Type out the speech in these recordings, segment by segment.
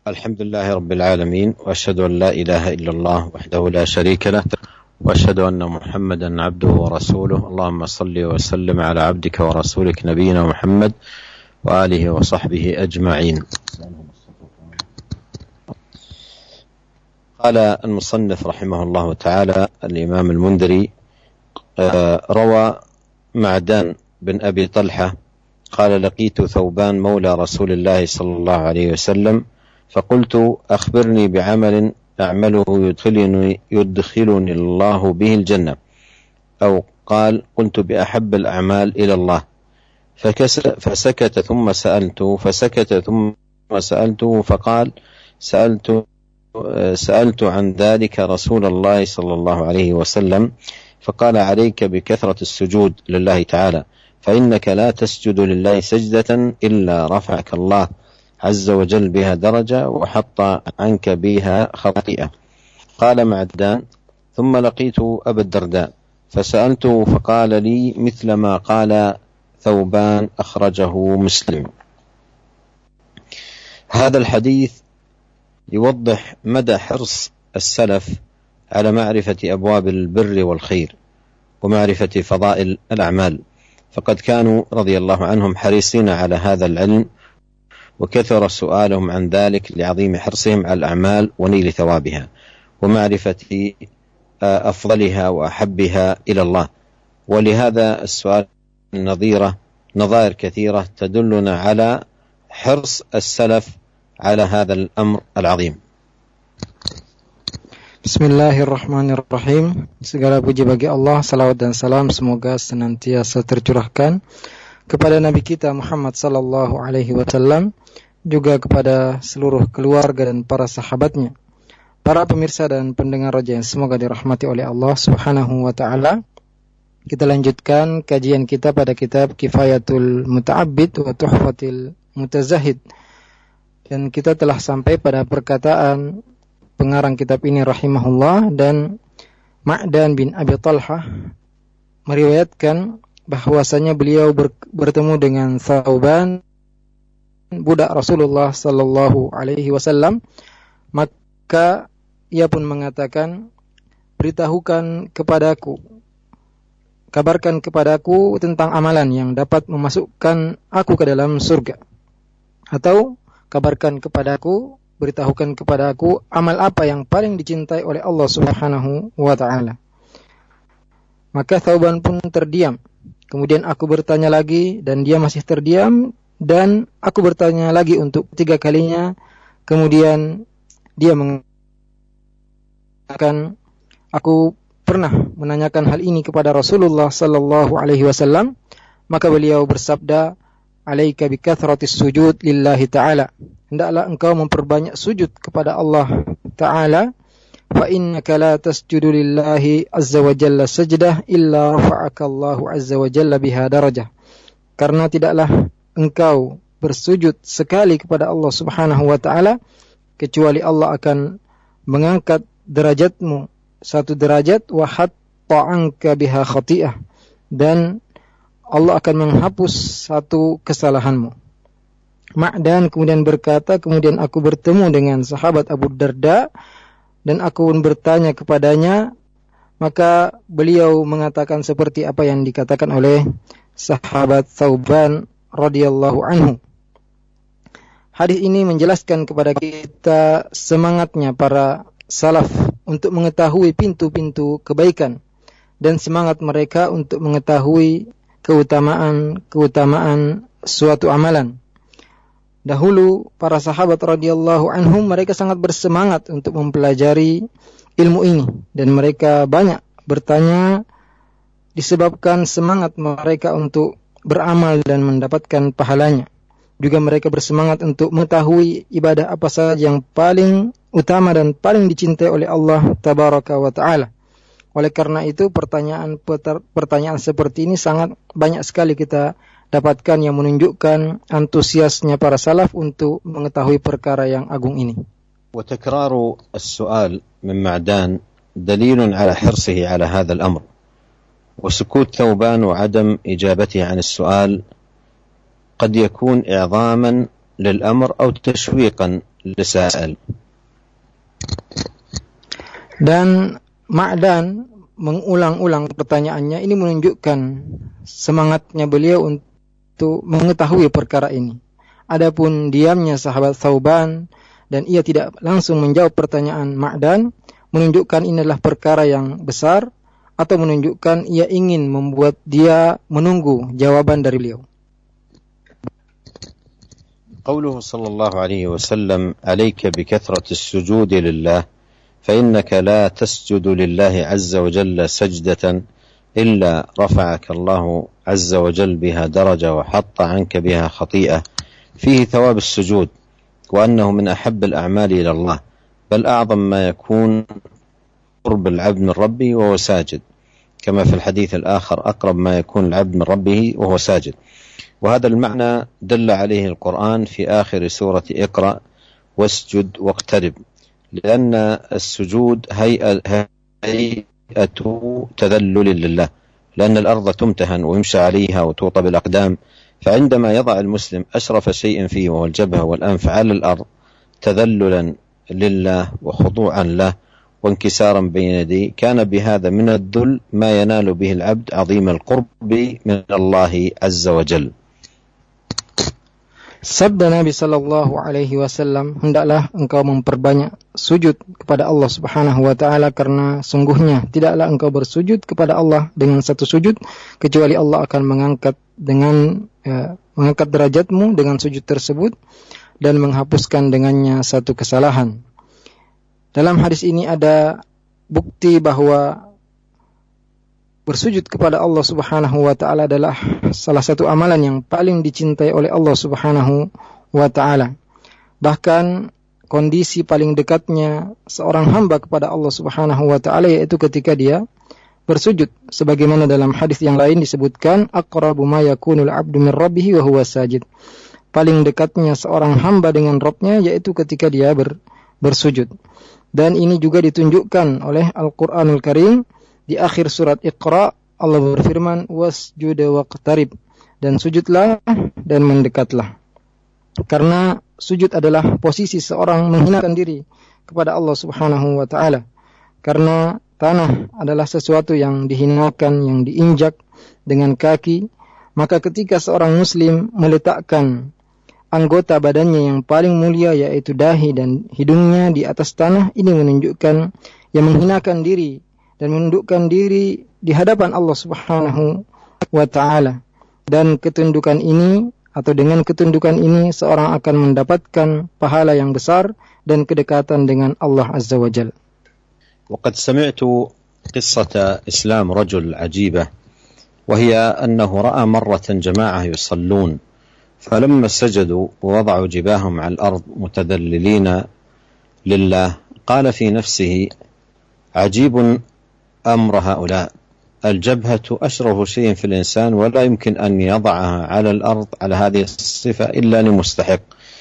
الحمد لله رب العالمين، وأشهد أن لا إله إلا الله وحده لا شريك له، وأشهد أن محمدا عبده ورسوله. اللهم صل وسلم على عبدك ورسولك نبينا محمد وآله وصحبه أجمعين. قال المصنف رحمه الله تعالى الإمام المنذري: روى معدان بن أبي طلحة قال: لقيت ثوبان مولى رسول الله صلى الله عليه وسلم فقلت: أخبرني بعمل أعمله يدخلني الله به الجنة. أو قال: قلت: بأحب الأعمال إلى الله. فسكت ثم سألته فقال: سألت عن ذلك رسول الله صلى الله عليه وسلم فقال: عليك بكثرة السجود لله تعالى، فإنك لا تسجد لله سجدة إلا رفعك الله عز وجل بها درجة وحط عنك بها خطيئة. قال معدان: ثم لقيت أبا الدرداء فسألته فقال لي مثل ما قال ثوبان، أخرجه مسلم. هذا الحديث يوضح مدى حرص السلف على معرفة أبواب البر والخير ومعرفة فضائل الأعمال، فقد كانوا رضي الله عنهم حريصين على هذا العلم، وكثر سؤالهم عن ذلك لعظيم حرصهم على الأعمال ونيل ثوابها ومعرفة أفضلها وأحبها إلى الله. ولهذا السؤال نظائر كثيرة تدلنا على حرص السلف على هذا الأمر العظيم. Bismillahirrahmanirrahim. Segala puji bagi Allah, salawat dan salam semoga senantiasa tercurahkan kepada Nabi kita Muhammad sallallahu alaihi wasallam, juga kepada seluruh keluarga dan para sahabatnya. Para pemirsa dan pendengar raja yang semoga dirahmati oleh Allah Subhanahu wa taala. Kita lanjutkan kajian kita pada kitab Kifayatul Muta'abbid wa Tuhfatil Mutazahid. Dan kita telah sampai pada perkataan pengarang kitab ini rahimahullah, dan Ma'dan bin Abi Talhah meriwayatkan bahwasanya beliau bertemu dengan Thauban, budak Rasulullah sallallahu alaihi wasallam, maka ia pun mengatakan, kabarkan kepadaku tentang amalan yang dapat memasukkan aku ke dalam surga, atau beritahukan kepadaku amal apa yang paling dicintai oleh Allah Subhanahu wa taala. Maka Thauban pun terdiam. Kemudian aku bertanya lagi dan dia masih terdiam, dan aku bertanya lagi untuk ketiga kalinya. Kemudian dia mengatakan, aku pernah menanyakan hal ini kepada Rasulullah sallallahu alaihi wasallam, maka beliau bersabda, alaika bikathratis sujud lillahi ta'ala, hendaklah engkau memperbanyak sujud kepada Allah Ta'ala, fa innaka la tasjudu lillahi azza wa jalla sajdah illa rafa'aka Allahu azza wa jalla biha darajah, karena tidaklah engkau bersujud sekali kepada Allah Subhanahu wa Ta'ala kecuali Allah akan mengangkat derajatmu satu derajat, wa hatta anka biha khati'ah, dan Allah akan menghapus satu kesalahanmu. Ma'dan kemudian berkata, kemudian aku bertemu dengan sahabat Abu Darda dan aku pun bertanya kepadanya, maka beliau mengatakan seperti apa yang dikatakan oleh sahabat Thauban radhiyallahu anhu. Hadis ini menjelaskan kepada kita semangatnya para salaf untuk mengetahui pintu-pintu kebaikan dan semangat mereka untuk mengetahui keutamaan suatu amalan. Dahulu para sahabat radhiyallahu anhum mereka sangat bersemangat untuk mempelajari ilmu ini, dan mereka banyak bertanya disebabkan semangat mereka untuk beramal dan mendapatkan pahalanya. Juga mereka bersemangat untuk mengetahui ibadah apa saja yang paling utama dan paling dicintai oleh Allah tabaraka wa taala. Oleh karena itu pertanyaan seperti ini sangat banyak sekali kita dapatkan yang menunjukkan antusiasnya para salaf untuk mengetahui perkara yang agung ini. وتكرار السؤال من معدان دليل على حرصه على هذا الأمر، وسكوت ثوبان وعدم إجابته عن السؤال قد يكون إعظاما للأمر أو تشويقا لسائل. Dan Ma'dan mengulang-ulang pertanyaannya, ini menunjukkan semangatnya beliau untuk mengetahui perkara ini. Adapun diamnya sahabat Thauban dan ia tidak langsung menjawab pertanyaan Ma'dan, menunjukkan ini adalah perkara yang besar, atau menunjukkan ia ingin membuat dia menunggu jawaban dari beliau. قوله صلى الله عليه وسلم عليك بكثرة السجود لله فإنك لا تسجد لله عز وجل سجدة إلا رفعك الله عز وجل بها درجة وحط عنك بها خطيئة فيه ثواب السجود وأنه من أحب الأعمال إلى الله بل أعظم ما يكون قرب العبد من ربه وهو ساجد كما في الحديث الآخر أقرب ما يكون العبد من ربه وهو ساجد. وهذا المعنى دل عليه القرآن في آخر سورة اقرأ واسجد واقترب لأن السجود هيئة تذلل لله لأن الأرض تمتهن ويمشى عليها وتوطى بالأقدام فعندما يضع المسلم أشرف شيء فيه وهو الجبهة والأنف على الأرض تذللا لله وخضوعا له وانكسارا بين يديه كان بهذا من الذل ما ينال به العبد عظيم القرب من الله عز وجل. Sabda Nabi sallallahu alaihi wasallam, hendaklah engkau memperbanyak sujud kepada Allah Subhanahu wa taala, karena sungguhnya tidaklah engkau bersujud kepada Allah dengan satu sujud kecuali Allah akan mengangkat derajatmu dengan sujud tersebut dan menghapuskan dengannya satu kesalahan. Dalam hadis ini ada bukti bahwa bersujud kepada Allah Subhanahu wa taala adalah salah satu amalan yang paling dicintai oleh Allah Subhanahu wa taala. Bahkan kondisi paling dekatnya seorang hamba kepada Allah Subhanahu wa taala yaitu ketika dia bersujud, sebagaimana dalam hadis yang lain disebutkan aqrabu ma yakunul 'abdu min rabbih wa huwa sajid. Paling dekatnya seorang hamba dengan Rabb-nya yaitu ketika dia bersujud. Dan ini juga ditunjukkan oleh Al-Qur'anul Karim. Di akhir surat Iqra, Allah berfirman, wasjud waqtarib, dan sujudlah dan mendekatlah. Karena sujud adalah posisi seorang menghinakan diri kepada Allah Subhanahu wa taala. Karena tanah adalah sesuatu yang dihinakan, yang diinjak dengan kaki, maka ketika seorang muslim meletakkan anggota badannya yang paling mulia yaitu dahi dan hidungnya di atas tanah, ini menunjukkan yang menghinakan diri dan menundukkan diri di hadapan Allah Subhanahu wa taala. Dan ketundukan ini atau dengan ketundukan ini seorang akan mendapatkan pahala yang besar dan kedekatan dengan Allah Azza wa Jalla. وقد سمعت قصة إسلام رجل عجيبة وهي أنه رأى مرة جماعة يصلون فلما سجدوا ووضعوا جباههم على الأرض متذللين لله قال في نفسه عجيب أمر هؤلاء الجبهة أشرف شيء في الإنسان ولا يمكن أن يضعها على الأرض على هذه الصفة إلا لمستحق.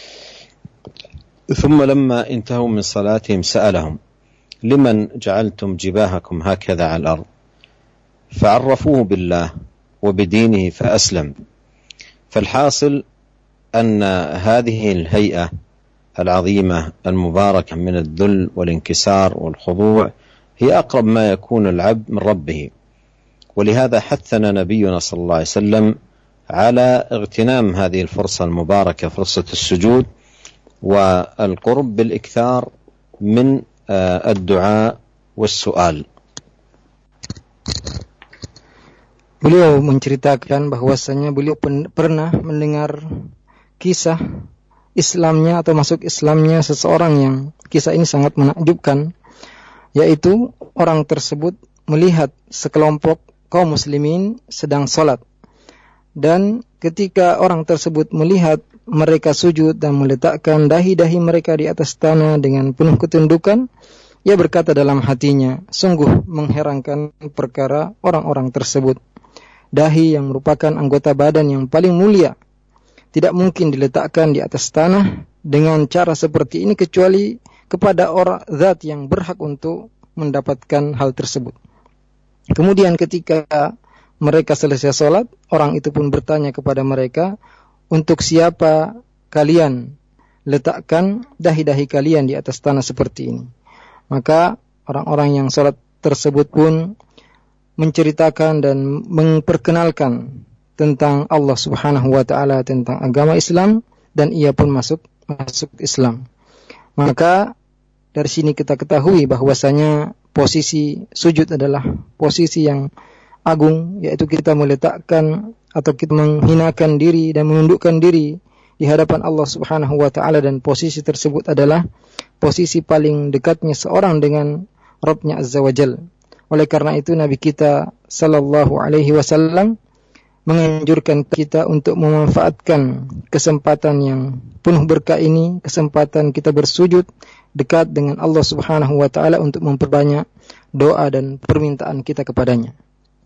ثم لما انتهوا من صلاتهم سألهم لمن جعلتم جباهكم هكذا على الأرض فعرفوه بالله وبدينه فأسلم. فالحاصل أن هذه الهيئة العظيمة المباركة من الذل والانكسار والخضوع هي أقرب ما يكون العبد من ربه، ولهذا حثنا نبينا صلى الله عليه وسلم على اغتنام هذه الفرصة المباركة، فرصة السجود والقرب بالإكثار من الدعاء والسؤال. Beliau menceritakan bahwasanya beliau pernah mendengar kisah Islamnya atau masuk Islamnya seseorang yang kisah ini sangat menakjubkan, yaitu orang tersebut melihat sekelompok kaum muslimin sedang sholat, dan ketika orang tersebut melihat mereka sujud dan meletakkan dahi-dahi mereka di atas tanah dengan penuh ketundukan, ia berkata dalam hatinya, sungguh mengherankan perkara orang-orang tersebut. Dahi yang merupakan anggota badan yang paling mulia tidak mungkin diletakkan di atas tanah dengan cara seperti ini kecuali kepada orang zat yang berhak untuk mendapatkan hal tersebut. Kemudian ketika mereka selesai sholat, orang itu pun bertanya kepada mereka, untuk siapa kalian letakkan dahi-dahi kalian di atas tanah seperti ini. Maka orang-orang yang salat tersebut pun menceritakan dan memperkenalkan tentang Allah Subhanahu wa taala, tentang agama Islam, dan ia pun masuk Islam. Maka dari sini kita ketahui bahwasanya posisi sujud adalah posisi yang agung, yaitu kita meletakkan atau kita menghinakan diri dan menundukkan diri di hadapan Allah Subhanahu wa taala, dan posisi tersebut adalah posisi paling dekatnya seorang dengan Rabb-Nya Azza wa Jalla. Oleh karena itu Nabi kita sallallahu alaihi wasallam menganjurkan kita untuk memanfaatkan kesempatan yang penuh berkah ini, kesempatan kita bersujud dekat dengan Allah Subhanahu wa taala untuk memperbanyak doa dan permintaan kita kepadanya.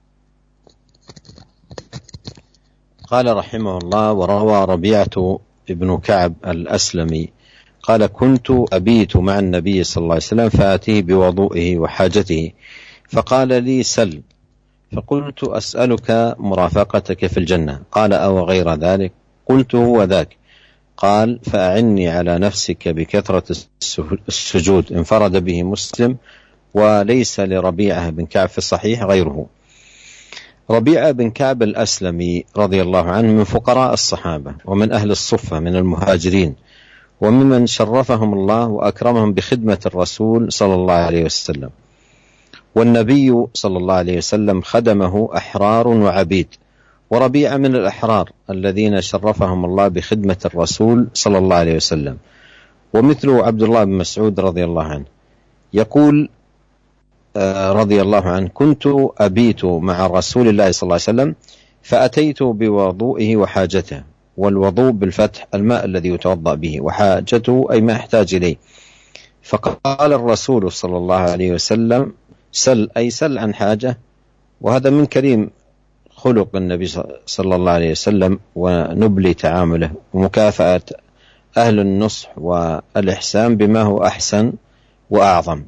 قال رحمه الله: وروى ربيعة ابن كعب الأسلمي قال: كنت أبيت مع النبي صلى الله عليه وسلم فآتيه بوضوئه وحاجته فقال لي: سل. فقلت: أسألك مرافقتك في الجنة. قال: أو غير ذلك؟ قلت: هو ذاك. قال: فأعني على نفسك بكثرة السجود. انفرد به مسلم وليس لربيعة بن كعب في الصحيح غيره. ربيعة بن كعب الأسلمي رضي الله عنه من فقراء الصحابة ومن أهل الصفة من المهاجرين، وممن شرفهم الله وأكرمهم بخدمة الرسول صلى الله عليه وسلم. والنبي صلى الله عليه وسلم خدمه أحرار وعبيد، وربيعة من الأحرار الذين شرفهم الله بخدمة الرسول صلى الله عليه وسلم. ومثله عبد الله بن مسعود رضي الله عنه يقول رضي الله عنه: كنت أبيت مع رسول الله صلى الله عليه وسلم فأتيت بوضوئه وحاجته. والوضوء بالفتح الماء الذي يتوضأ به، وحاجته أي ما يحتاج إليه. فقال الرسول صلى الله عليه وسلم: سل، أي سل عن حاجة. وهذا من كريم خلق النبي صلى الله عليه وسلم ونبل تعامله ومكافأة أهل النصح والإحسان بما هو أحسن وأعظم.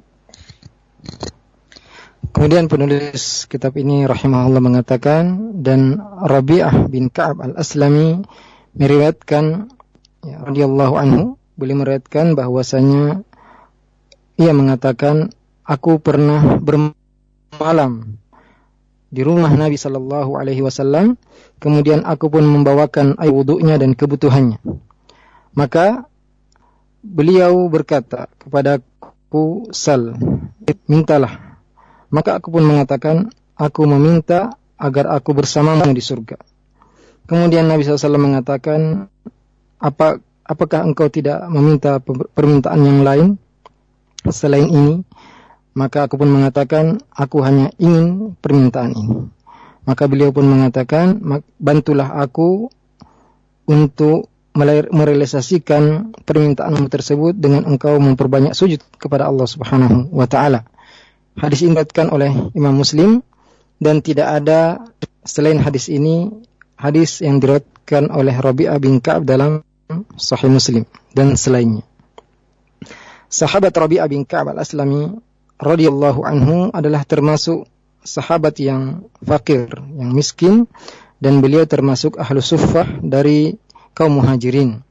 Kemudian penulis kitab ini rahimahullah mengatakan, dan Rabi'ah bin Ka'ab al-Aslami meriwayatkan, ya, radhiyallahu anhu, beliau meriwayatkan bahwasanya ia mengatakan, aku pernah bermalam di rumah Nabi sallallahu alaihi wasallam, kemudian aku pun membawakan air wudunya dan kebutuhannya. Maka beliau berkata kepadaku, sal, mintalah. Maka aku pun mengatakan, aku meminta agar aku bersamamu di surga. Kemudian Nabi SAW mengatakan, apakah engkau tidak meminta permintaan yang lain selain ini? Maka aku pun mengatakan, aku hanya ingin permintaan ini. Maka beliau pun mengatakan, bantulah aku untuk merealisasikan permintaanmu tersebut dengan engkau memperbanyak sujud kepada Allah Subhanahu wa ta'ala. Hadis ini diriwayatkan oleh Imam Muslim, dan tidak ada selain hadis ini hadis yang diriwayatkan oleh Rabi'ah bin Ka'ab dalam Sahih Muslim dan selainnya. Sahabat Rabi'ah bin Ka'ab al-Aslami radhiyallahu anhu adalah termasuk sahabat yang fakir, yang miskin, dan beliau termasuk ahlu suffah dari kaum muhajirin.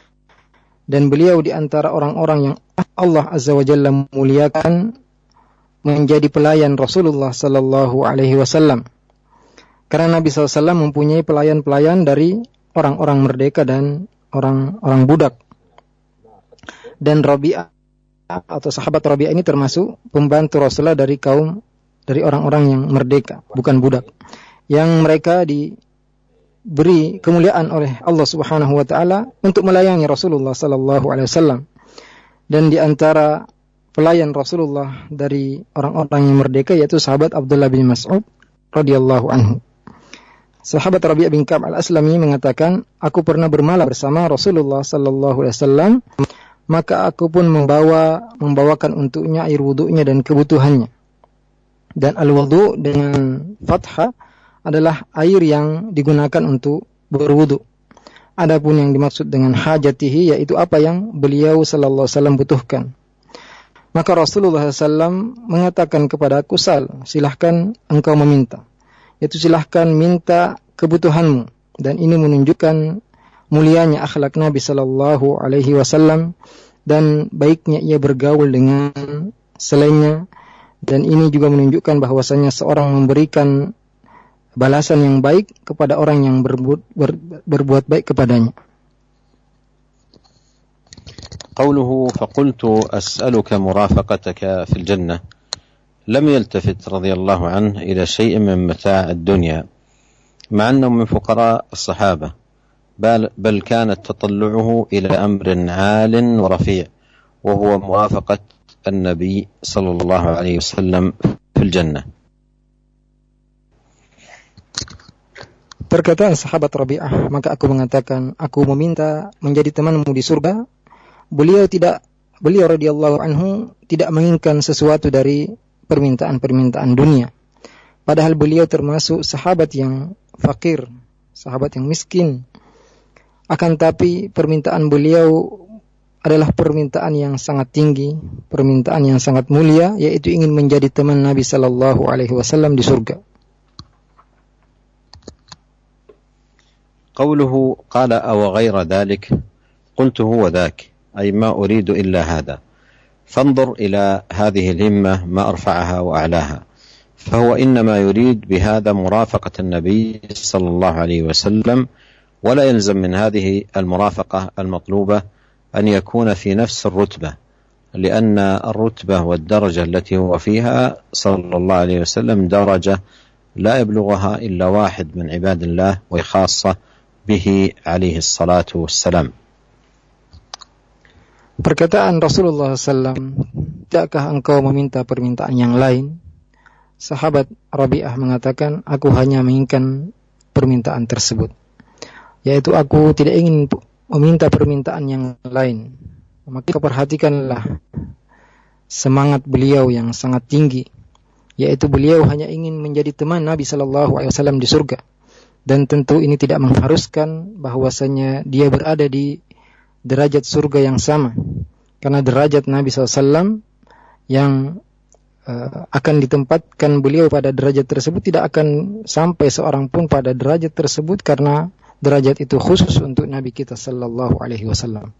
Dan beliau di antara orang-orang yang Allah Azza wa Jalla muliakan menjadi pelayan Rasulullah sallallahu alaihi wasallam. Karena Nabi SAW mempunyai pelayan-pelayan dari orang-orang merdeka dan orang-orang budak. Dan Rabi'ah atau sahabat Rabi'ah ini termasuk pembantu Rasulullah dari orang-orang yang merdeka, bukan budak, yang mereka diberi kemuliaan oleh Allah Subhanahu wa taala untuk melayani Rasulullah sallallahu alaihi wasallam. Dan di antara pelayan Rasulullah dari orang-orang yang merdeka yaitu sahabat Abdullah bin Mas'ud radhiyallahu anhu. Sahabat Rabi'ah bin Ka'ab al-Aslami mengatakan, aku pernah bermalam bersama Rasulullah sallallahu alaihi wasallam, maka aku pun membawakan untuknya air wudunya dan kebutuhannya. Dan al-wudu dengan fathah adalah air yang digunakan untuk berwudu. Adapun yang dimaksud dengan hajatihi yaitu apa yang beliau sallallahu alaihi wasallam butuhkan. Maka Rasulullah SAW mengatakan kepada aku, sal, silahkan engkau meminta. Yaitu silahkan minta kebutuhanmu. Dan ini menunjukkan mulianya akhlak Nabi sallallahu alaihi wasallam dan baiknya ia bergaul dengan selainnya, dan ini juga menunjukkan bahwasanya seorang memberikan balasan yang baik kepada orang yang berbuat baik kepadanya. قوله فقلت أسألك مرافقتك في الجنة لم يلتفت رضي الله عنه إلى شيء من متاع الدنيا مع أنه من فقراء الصحابة بل كانت تطلعه إلى أمر عال ورفيع وهو موافقة النبي صلى الله عليه وسلم في الجنة. Perkataan sahabat Rabi'ah, maka aku mengatakan, aku meminta menjadi temanmu di surga. Beliau radhiyallahu anhu tidak menginginkan sesuatu dari permintaan-permintaan dunia. Padahal beliau termasuk sahabat yang fakir, sahabat yang miskin. Akan tapi permintaan beliau adalah permintaan yang sangat tinggi, permintaan yang sangat mulia, yaitu ingin menjadi teman Nabi sallallahu alaihi wasallam di surga. قوله قال أو غير ذلك قلت هو ذاك أي ما أريد إلا هذا فانظر إلى هذه الهمة ما أرفعها وأعلاها فهو إنما يريد بهذا مرافقة النبي صلى الله عليه وسلم ولا يلزم من هذه المرافقة المطلوبة أن يكون في نفس الرتبة لأن الرتبة والدرجة التي هو فيها صلى الله عليه وسلم درجة لا يبلغها إلا واحد من عباد الله وخاصة به عليه الصلاة والسلام. Perkataan Rasulullah SAW, tidakkah engkau meminta permintaan yang lain? Sahabat Rabi'ah mengatakan, aku hanya menginginkan permintaan tersebut, yaitu aku tidak ingin meminta permintaan yang lain. Maka perhatikanlah semangat beliau yang sangat tinggi, yaitu beliau hanya ingin menjadi teman Nabi SAW di surga. Dan tentu ini tidak mengharuskan bahwasanya dia berada di derajat surga yang sama, karena derajat Nabi SAW yang akan ditempatkan beliau pada derajat tersebut tidak akan sampai seorang pun pada derajat tersebut, karena derajat itu khusus untuk Nabi kita sallallahu alaihi wasallam.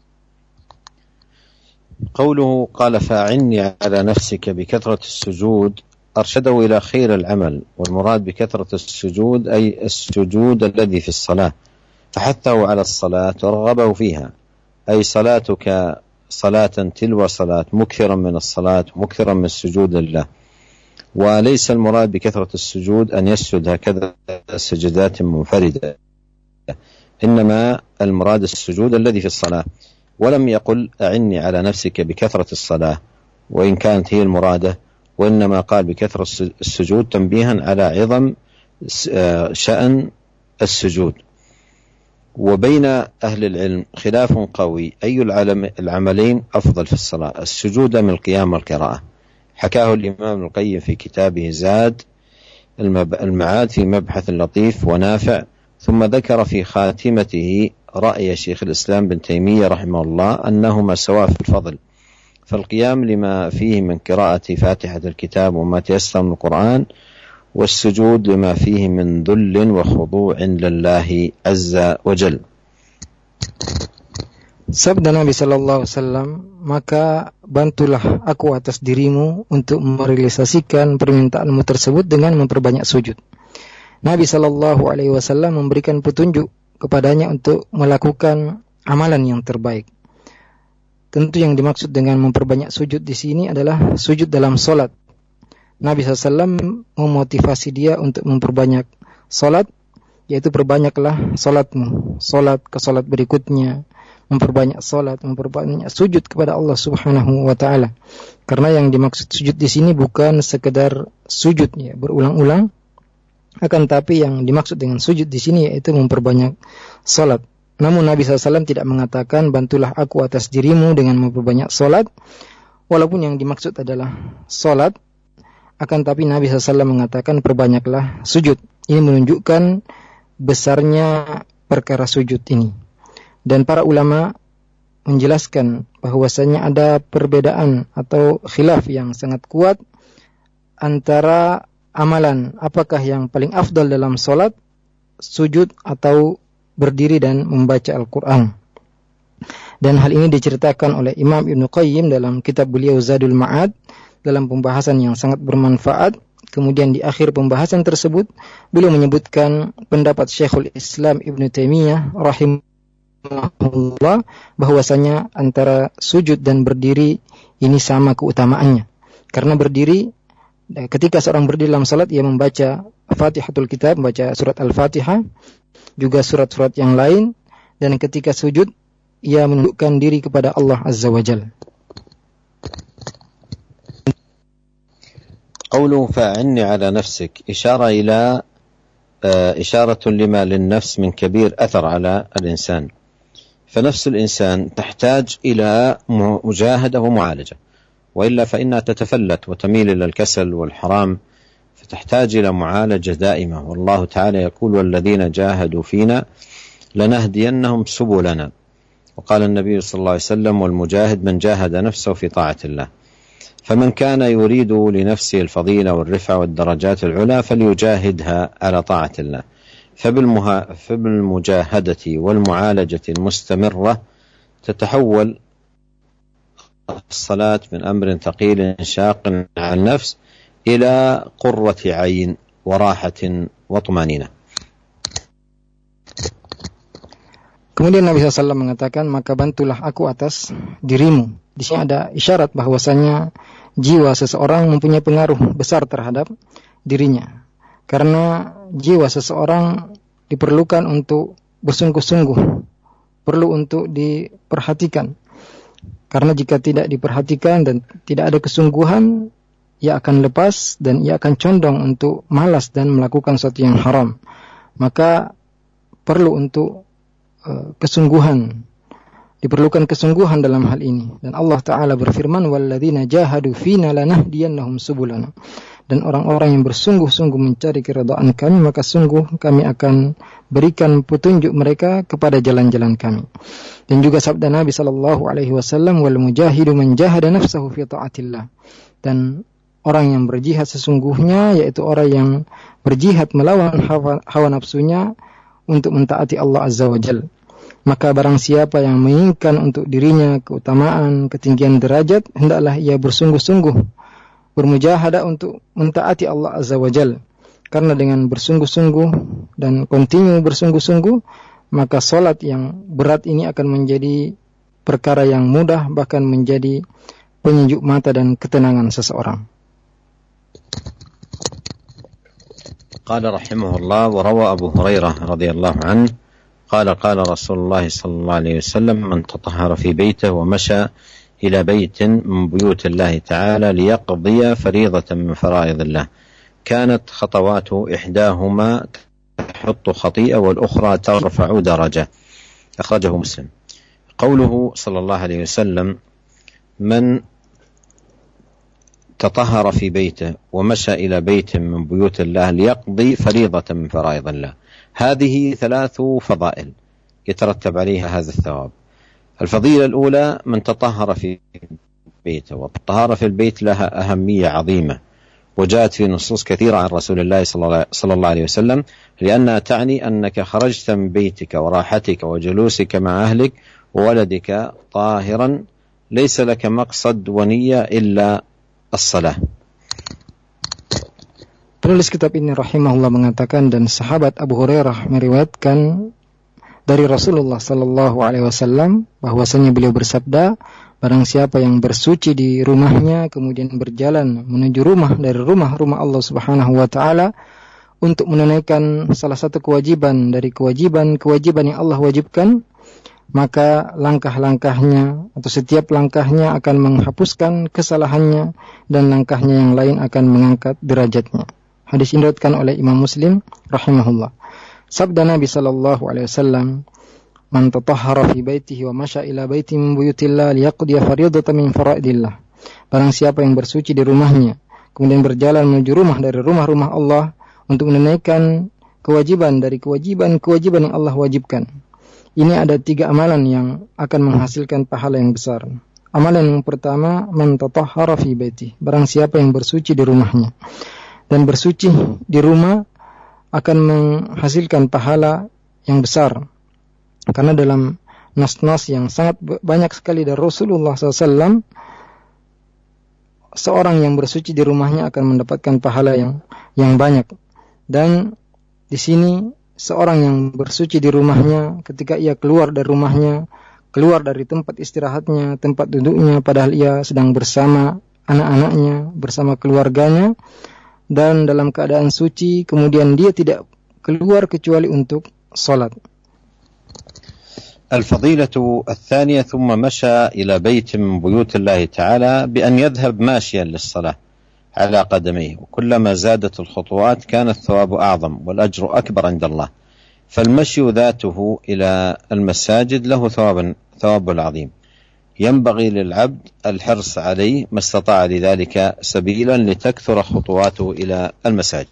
قوله قال فاعني على نفسك بكثرة السجود أرشده إلى خير العمل والمراد بكثرة السجود أي السجود الذي في الصلاة فحثه على الصلاة ورغبه فيها أي صلاتك صلاة تلو صلاة مكثرا من الصلاة مكثرا من السجود لله وليس المراد بكثرة السجود أن يسجد هكذا سجدات منفردة إنما المراد السجود الذي في الصلاة ولم يقل أعني على نفسك بكثرة الصلاة وإن كانت هي المرادة وإنما قال بكثرة السجود تنبيها على عظم شأن السجود. وبين أهل العلم خلاف قوي أي العملين أفضل في الصلاة السجود من القيام والقراءة حكاه الإمام القيم في كتابه زاد المعاد في مبحث لطيف ونافع ثم ذكر في خاتمته رأي شيخ الإسلام بن تيمية رحمه الله أنهما سواء في الفضل فالقيام لما فيه من قراءة فاتحة الكتاب وما تيسر من القرآن والسجود لما فيه من ذل وخضوع لله عز وجل. Sabda Nabi sallallahu alaihi wasallam, maka bantulah aku atas dirimu untuk merealisasikan permintaanmu tersebut dengan memperbanyak sujud. Nabi sallallahu alaihi wasallam memberikan petunjuk kepadanya untuk melakukan amalan yang terbaik. Tentu yang dimaksud dengan memperbanyak sujud di sini adalah sujud dalam solat. Nabi SAW memotivasi dia untuk memperbanyak solat, yaitu perbanyaklah solatmu, solat ke solat berikutnya, memperbanyak solat, memperbanyak sujud kepada Allah Subhanahu wa Ta'ala. Karena yang dimaksud sujud di sini bukan sekedar sujud ya, berulang-ulang, akan tapi yang dimaksud dengan sujud di sini yaitu memperbanyak solat. Namun Nabi SAW tidak mengatakan bantulah aku atas dirimu dengan memperbanyak solat, walaupun yang dimaksud adalah solat, akan tapi Nabi SAW mengatakan perbanyaklah sujud. Ini menunjukkan besarnya perkara sujud ini. Dan para ulama menjelaskan bahwasanya ada perbedaan atau khilaf yang sangat kuat antara amalan apakah yang paling afdal dalam solat, sujud atau berdiri dan membaca Al-Quran. Dan hal ini diceritakan oleh Imam Ibnu Qayyim dalam kitab beliau Zadul Ma'ad dalam pembahasan yang sangat bermanfaat. Kemudian di akhir pembahasan tersebut beliau menyebutkan pendapat Syekhul Islam Ibnu Taimiyah rahimahullah bahwasanya antara sujud dan berdiri ini sama keutamaannya. Karena berdiri, ketika seorang berdiri dalam salat, ia membaca Fatihatul Kitab, membaca surat Al-Fatihah, juga surat-surat yang lain, dan ketika sujud ia menundukkan diri kepada Allah Azza wa Jalla. قوله فأعني على نفسك إشارة لما للنفس من كبير أثر على الإنسان. فنفس الإنسان تحتاج إلى مجاهدة ومعالجة، وإلا فإنها تتفلت وتميل إلى الكسل والحرام، فتحتاج إلى معالجة دائمة. والله تعالى يقول والذين جاهدوا فينا لنهدينهم سبلنا. وقال النبي صلى الله عليه وسلم والمجاهد من جاهد نفسه في طاعة الله. فمن كان يريد لنفسه الفضيلة والرفعة والدرجات العلى فليجاهدها على طاعة الله. فبالمجاهدة والمعالجة المستمرة تتحول الصلاة من أمر ثقيل شاق على النفس إلى قرة عين وراحة وطمأنينة. Kemudian Nabi SAW mengatakan, maka bantulah aku atas dirimu. Di sini ada isyarat bahwasanya jiwa seseorang mempunyai pengaruh besar terhadap dirinya. Karena jiwa seseorang diperlukan untuk bersungguh-sungguh, perlu untuk diperhatikan. Karena jika tidak diperhatikan dan tidak ada kesungguhan, ia akan lepas dan ia akan condong untuk malas dan melakukan sesuatu yang haram. Maka perlu untuk kesungguhan, diperlukan kesungguhan dalam hal ini. Dan Allah Ta'ala berfirman, walladzina jahadu fina lanahdiyannahum subulana. Dan orang-orang yang bersungguh-sungguh mencari keridhaan kami, maka sungguh kami akan berikan petunjuk mereka kepada jalan-jalan kami. Dan juga sabda Nabi SAW, wal mujahidu man jahada nafsahu fi ta'atillah. Dan orang yang berjihad sesungguhnya, yaitu orang yang berjihad melawan hawa nafsunya untuk mentaati Allah Azza wa Jalla. Maka barang siapa yang menginginkan untuk dirinya keutamaan, ketinggian derajat, hendaklah ia bersungguh-sungguh bermujahadah untuk mentaati Allah Azza wa Jalla. Karena dengan bersungguh-sungguh dan kontinu bersungguh-sungguh, maka salat yang berat ini akan menjadi perkara yang mudah, bahkan menjadi penyejuk mata dan ketenangan seseorang. قال رحمه الله وروى أبو هريرة رضي الله عنه قال قال رسول الله صلى الله عليه وسلم من تطهر في بيته ومشى إلى بيت من بيوت الله تعالى ليقضي فريضة من فرائض الله كانت خطوات إحداهما تحط خطيئة والأخرى ترفع درجة. أخرجه مسلم. قوله صلى الله عليه وسلم من تطهر في بيته ومشى إلى بيت من بيوت الله ليقضي فريضة من فرائض الله، هذه 3 فضائل يترتب عليها هذا الثواب. الفضيلة الأولى من تطهر في بيته، والطهارة في البيت لها أهمية عظيمة وجاءت في نصوص كثيرة عن رسول الله صلى الله عليه وسلم، لأنها تعني أنك خرجت من بيتك وراحتك وجلوسك مع أهلك وولدك طاهرا ليس لك مقصد ونية إلا as-salah. Penulis kitab ini rahimahullah mengatakan, dan sahabat Abu Hurairah meriwayatkan dari Rasulullah sallallahu alaihi wasallam bahwasanya beliau bersabda, barang siapa yang bersuci di rumahnya kemudian berjalan menuju rumah dari rumah-rumah Allah Subhanahu wa taala untuk menunaikan salah satu kewajiban dari kewajiban yang Allah wajibkan, maka langkah-langkahnya atau setiap langkahnya akan menghapuskan kesalahannya dan langkahnya yang lain akan mengangkat derajatnya. Hadis ini diriwayatkan oleh Imam Muslim rahimahullah. Sabda Nabi sallallahu alaihi wasallam, "Man tatahhara fi baitihi wa masya ila baiti min buyutillah liyaqdi fardhatan min faraidillah." Barang siapa yang bersuci di rumahnya kemudian berjalan menuju rumah dari rumah-rumah Allah untuk menunaikan kewajiban dari kewajiban yang Allah wajibkan. Ini ada 3 amalan yang akan menghasilkan pahala yang besar. Amalan yang pertama, man tatahhara fi baiti, barang siapa yang bersuci di rumahnya. Dan bersuci di rumah akan menghasilkan pahala yang besar. Karena dalam nas-nas yang sangat banyak sekali dari Rasulullah SAW, seorang yang bersuci di rumahnya akan mendapatkan pahala yang banyak. Dan di sini seorang yang bersuci di rumahnya, ketika ia keluar dari rumahnya, keluar dari tempat istirahatnya, tempat duduknya, padahal ia sedang bersama anak-anaknya, bersama keluarganya, dan dalam keadaan suci, kemudian dia tidak keluar kecuali untuk salat. الفضيلة الثانية ثم مشى إلى بيت من بيوت الله تعالى بأن يذهب ماشيا للصلاة على قدميه، وكلما زادت الخطوات كان الثواب أعظم والأجر أكبر عند الله، فالمشي ذاته إلى المساجد له ثواب عظيم، ينبغي للعبد الحرص عليه ما استطاع لذلك سبيلا لتكثر خطواته إلى المساجد.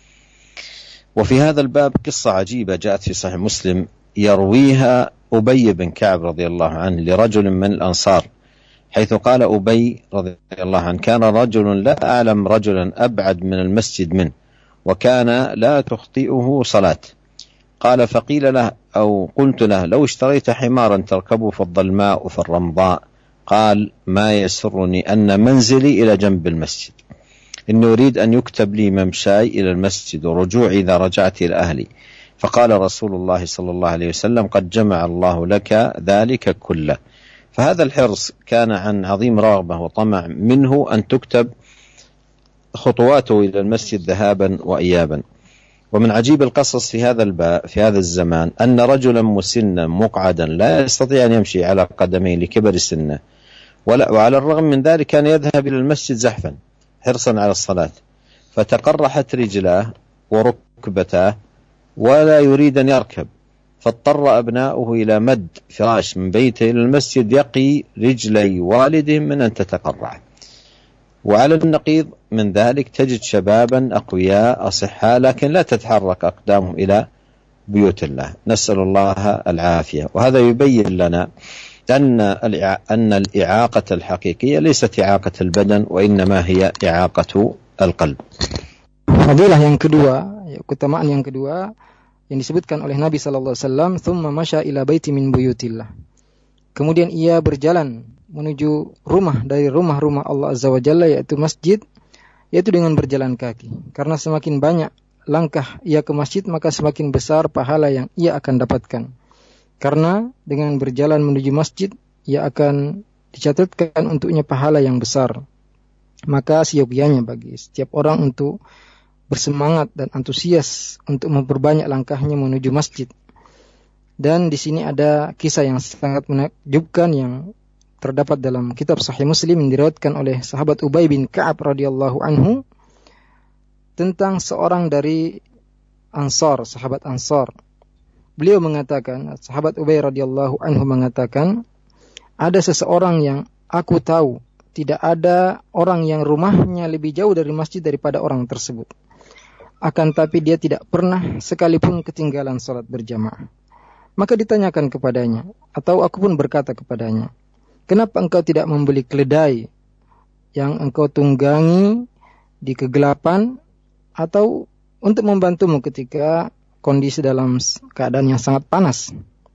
وفي هذا الباب قصة عجيبة جاءت في صحيح مسلم يرويها أبي بن كعب رضي الله عنه لرجل من الأنصار، حيث قال أبي رضي الله عنه: كان رجل لا أعلم رجلا أبعد من المسجد منه، وكان لا تخطئه صلاة. قال فقيل له أو قلت له: لو اشتريت حمارا تركبه في الظلماء وفي الرمضاء. قال: ما يسرني أن منزلي إلى جنب المسجد، إني أريد أن يكتب لي ممشاي إلى المسجد ورجوعي إذا رجعت إلى أهلي. فقال رسول الله صلى الله عليه وسلم: قد جمع الله لك ذلك كله. فهذا الحرص كان عن عظيم رغبة وطمع منه أن تكتب خطواته إلى المسجد ذهابا وإيابا. ومن عجيب القصص في هذا الزمان أن رجلا مسنا مقعدا لا يستطيع أن يمشي على قدميه لكبر سنه، وعلى الرغم من ذلك كان يذهب إلى المسجد زحفا حرصا على الصلاة، فتقرحت رجلاه وركبتاه ولا يريد أن يركب، فاضطر أبناؤه إلى مد فراش من بيته إلى المسجد يقي رجلي والدهم من أن تتقرع. وعلى النقيض من ذلك تجد شبابا أقوياء أصحاء لكن لا تتحرك أقدامهم إلى بيوت الله، نسأل الله العافية. وهذا يبين لنا أن الإعاقة الحقيقية ليست إعاقة البدن، وإنما هي إعاقة القلب. Fadilah yang kedua, keutamaan yang kedua yang disebutkan oleh Nabi sallallahu alaihi wasallam, "Tsumma masya ila baiti min buyutillah." Kemudian ia berjalan menuju rumah dari rumah-rumah Allah Azza wa Jalla, yaitu masjid, yaitu dengan berjalan kaki. Karena semakin banyak langkah ia ke masjid, maka semakin besar pahala yang ia akan dapatkan. Karena dengan berjalan menuju masjid, ia akan dicatatkan untuknya pahala yang besar. Maka seyogianya bagi setiap orang untuk bersemangat dan antusias untuk memperbanyak langkahnya menuju masjid. Dan di sini ada kisah yang sangat menakjubkan yang terdapat dalam kitab Sahih Muslim yang diriwayatkan oleh sahabat Ubay bin Ka'ab radhiyallahu anhu tentang seorang dari Ansar, sahabat Ansar. Beliau mengatakan, sahabat Ubay radhiyallahu anhu mengatakan, ada seseorang yang aku tahu tidak ada orang yang rumahnya lebih jauh dari masjid daripada orang tersebut. Akan tapi dia tidak pernah sekalipun ketinggalan salat berjamaah. Maka ditanyakan kepadanya, atau aku pun berkata kepadanya, kenapa engkau tidak membeli keledai yang engkau tunggangi di kegelapan atau untuk membantumu ketika kondisi dalam keadaan yang sangat panas?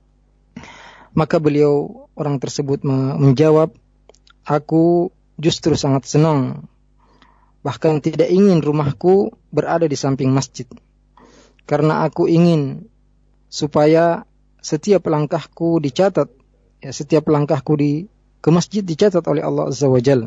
Maka beliau, orang tersebut menjawab, aku justru sangat senang, bahkan tidak ingin rumahku berada di samping masjid, karena aku ingin supaya setiap langkahku dicatat, setiap langkahku ke masjid dicatat oleh Allah Azza wa Jalla.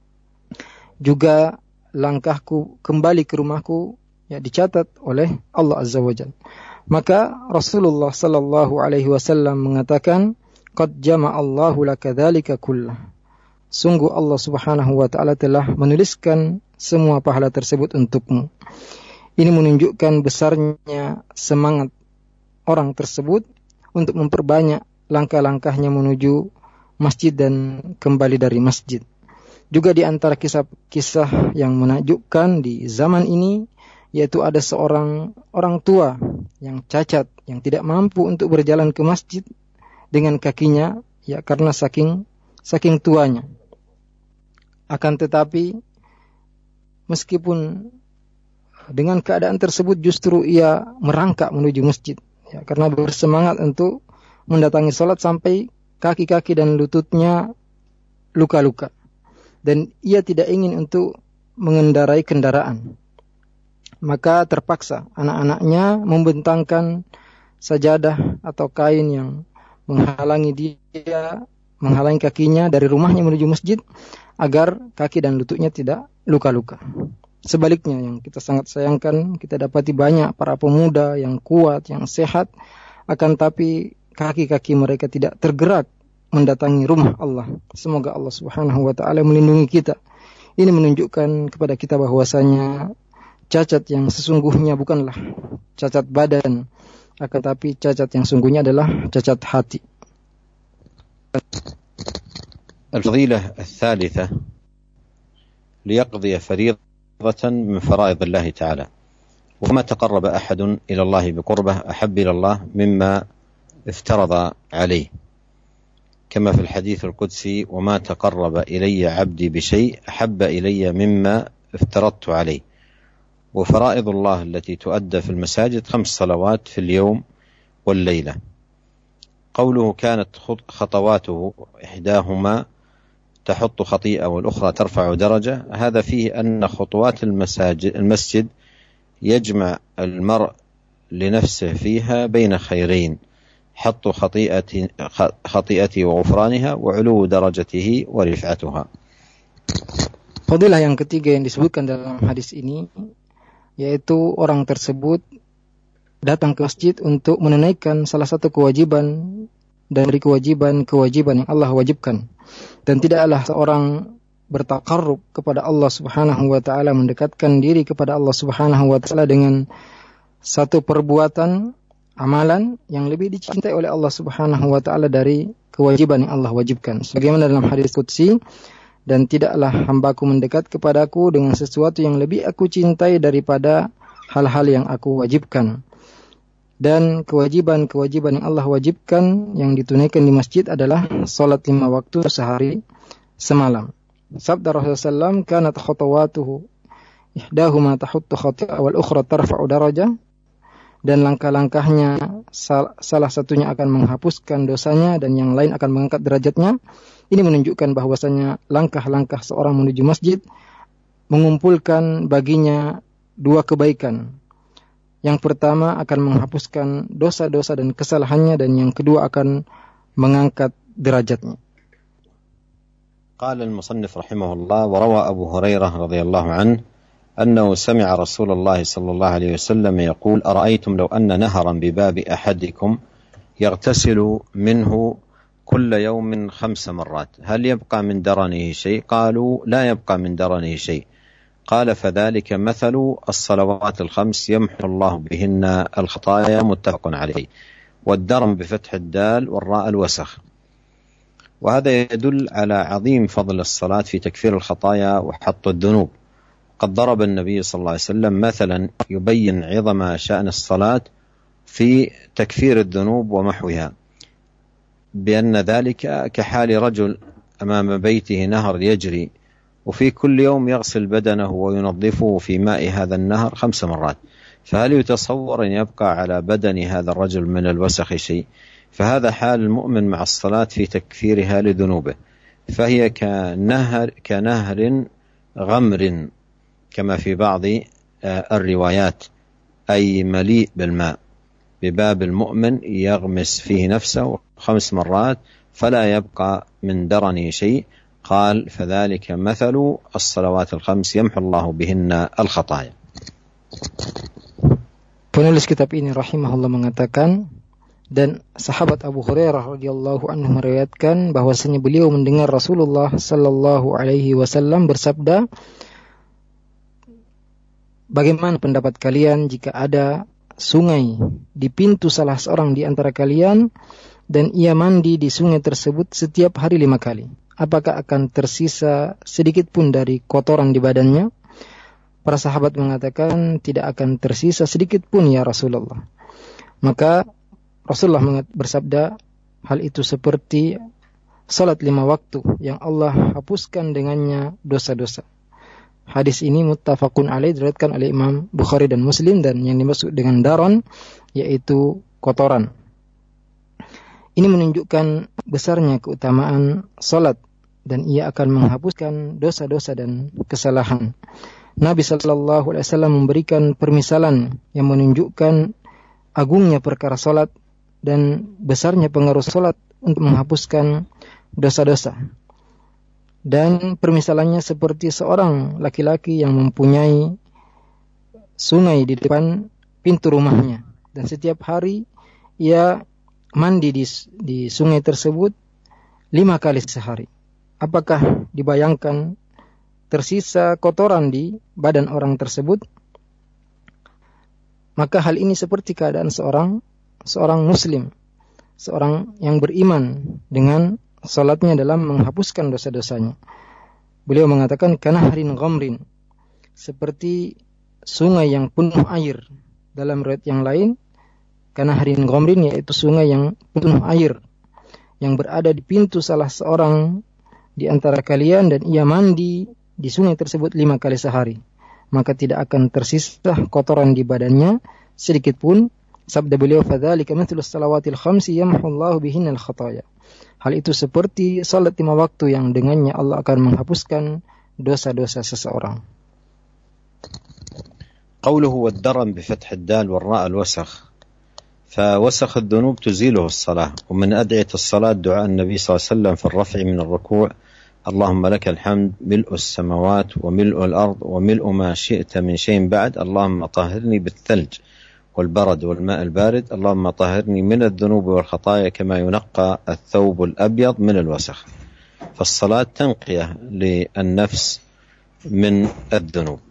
Juga langkahku kembali ke rumahku dicatat oleh Allah Azza wa Jalla. Maka Rasulullah sallallahu alaihi wasallam mengatakan, qad jama'allahu laka dzalika kullah. Sungguh Allah Subhanahu wa taala telah menuliskan semua pahala tersebut untukmu. Ini menunjukkan besarnya semangat orang tersebut untuk memperbanyak langkah-langkahnya menuju masjid dan kembali dari masjid. Juga di antara kisah-kisah yang menakjubkan di zaman ini, yaitu ada seorang orang tua yang cacat, yang tidak mampu untuk berjalan ke masjid dengan kakinya, ya karena saking tuanya. Akan tetapi meskipun dengan keadaan tersebut justru ia merangkak menuju masjid, ya, karena bersemangat untuk mendatangi salat sampai kaki-kaki dan lututnya luka-luka. Dan ia tidak ingin untuk mengendarai kendaraan. Maka terpaksa anak-anaknya membentangkan sajadah atau kain yang menghalangi kakinya dari rumahnya menuju masjid agar kaki dan lututnya tidak luka-luka. Sebaliknya, yang kita sangat sayangkan, kita dapati banyak para pemuda yang kuat, yang sehat, akan tapi kaki-kaki mereka tidak tergerak mendatangi rumah Allah. Semoga Allah Subhanahu wa taala melindungi kita. Ini menunjukkan kepada kita bahwasanya cacat yang sesungguhnya bukanlah cacat badan, akan tapi cacat yang sungguhnya adalah cacat hati. الفضيلة الثالثة ليقضي فريضة من فرائض الله تعالى، وما تقرب أحد إلى الله بقربة أحب إلى الله مما افترض عليه، كما في الحديث القدسي: وما تقرب إلي عبدي بشيء أحب إلي مما افترضت عليه. وفرائض الله التي تؤدى في المساجد 5 صلوات في اليوم والليلة. قوله كانت خطواته إحداهما تحط خطيئة والأخرى ترفع درجة، هذا فيه أن خطوات المسجد يجمع المرء لنفسه فيها بين خيرين: حط خطيئته وغفرانها وعلو درجته ورفعتها. Fadilah yang ketiga yang disebutkan dalam hadis ini, yaitu orang tersebut datang ke masjid untuk menunaikan salah satu kewajiban dari kewajiban yang Allah wajibkan. Dan tidaklah seorang bertakarrub kepada Allah Subhanahu wa taala, mendekatkan diri kepada Allah Subhanahu wa taala dengan satu perbuatan amalan yang lebih dicintai oleh Allah Subhanahu wa taala dari kewajiban yang Allah wajibkan. Sebagaimana dalam hadis qudsi, dan tidaklah hambaku mendekat kepadaku dengan sesuatu yang lebih aku cintai daripada hal-hal yang aku wajibkan. Dan kewajiban yang Allah wajibkan yang ditunaikan di masjid adalah salat 5 waktu sehari semalam. Sabda Rasulullah SAW, kanat khatawatuhu ihdahuma tahuttu khati'ah wal ukhra tarfa'u darajah. Dan langkah-langkahnya salah satunya akan menghapuskan dosanya dan yang lain akan mengangkat derajatnya. Ini menunjukkan bahwasanya langkah-langkah seorang menuju masjid mengumpulkan baginya 2 kebaikan. Yang pertama akan menghapuskan dosa-dosa dan kesalahannya, dan yang kedua akan mengangkat derajatnya. قال المصنف رحمه الله: وروى أبو هريرة رضي الله عنه أنه سمع رسول الله صلى الله عليه وسلم يقول: أرأيتم لو أن نهرا بباب أحدكم يغتسل منه كل يوم 5 مرات هل يبقى من درنه شيء؟ قالوا: لا يبقى من درنه شيء. قال: فذلك مثل الصلوات 5 يمحو الله بهن الخطايا، متفق عليه. والدرن بفتح الدال والراء الوسخ. وهذا يدل على عظيم فضل الصلاة في تكفير الخطايا وحط الذنوب. قد ضرب النبي صلى الله عليه وسلم مثلا يبين عظم شأن الصلاة في تكفير الذنوب ومحوها، بأن ذلك كحال رجل أمام بيته نهر يجري، وفي كل يوم يغسل بدنه وينظفه في ماء هذا النهر 5 مرات، فهل يتصور أن يبقى على بدن هذا الرجل من الوسخ شيء؟ فهذا حال المؤمن مع الصلاة في تكفيرها لذنوبه، فهي كنهر غمر كما في بعض الروايات، أي مليء بالماء، بباب المؤمن يغمس فيه نفسه 5 مرات فلا يبقى من درنه شيء. قال: فذلك مثل الصلوات 5 يمحو الله بهن الخطايا. Penulis kitab ini rahimahullah mengatakan, dan sahabat Abu Hurairah radhiyallahu anhu meriwayatkan bahwasanya beliau mendengar Rasulullah sallallahu alaihi wasallam bersabda, bagaimana pendapat kalian jika ada sungai di pintu salah seorang di antara kalian dan ia mandi di sungai tersebut setiap hari 5 kali? Apakah akan tersisa sedikit pun dari kotoran di badannya? Para sahabat mengatakan, tidak akan tersisa sedikit pun ya Rasulullah. Maka Rasulullah bersabda, hal itu seperti salat 5 waktu yang Allah hapuskan dengannya dosa-dosa. Hadis ini muttafaqun alaih, diriwayatkan oleh Imam Bukhari dan Muslim, dan yang dimaksud dengan daron yaitu kotoran. Ini menunjukkan besarnya keutamaan salat dan ia akan menghapuskan dosa-dosa dan kesalahan. Nabi sallallahu alaihi wasallam memberikan permisalan yang menunjukkan agungnya perkara salat dan besarnya pengaruh salat untuk menghapuskan dosa-dosa. Dan permisalannya seperti seorang laki-laki yang mempunyai sungai di depan pintu rumahnya dan setiap hari ia mandi di sungai tersebut 5 kali sehari. Apakah dibayangkan tersisa kotoran di badan orang tersebut? Maka hal ini seperti keadaan seorang muslim, seorang yang beriman dengan salatnya dalam menghapuskan dosa-dosanya. Beliau mengatakan kanahrin ghamrin, seperti sungai yang penuh air. Dalam riwayat yang lain, kanahrin ghamrin, yaitu sungai yang penuh air yang berada di pintu salah seorang di antara kalian dan ia mandi di sungai tersebut 5 kali sehari, maka tidak akan tersisa kotoran di badannya sedikit pun. Sabda beliau, fadzalika mithlus salawatil khamsi yamhullahu bihinnal khataya. Hal itu seperti salat 5 waktu yang dengannya Allah akan menghapuskan dosa-dosa seseorang. قوله والدرن بفتح الدال والراء الوسخ، فوسخ الذنوب تزيله الصلاة. ومن أدعية الصلاة دعاء النبي صلى الله عليه وسلم في الرفع من الركوع: اللهم لك الحمد ملء السماوات وملء الأرض وملء ما شئت من شيء بعد، اللهم طهرني بالثلج والبرد والماء البارد، اللهم طهرني من الذنوب والخطايا كما ينقى الثوب الأبيض من الوسخ. فالصلاة تنقية للنفس من الذنوب.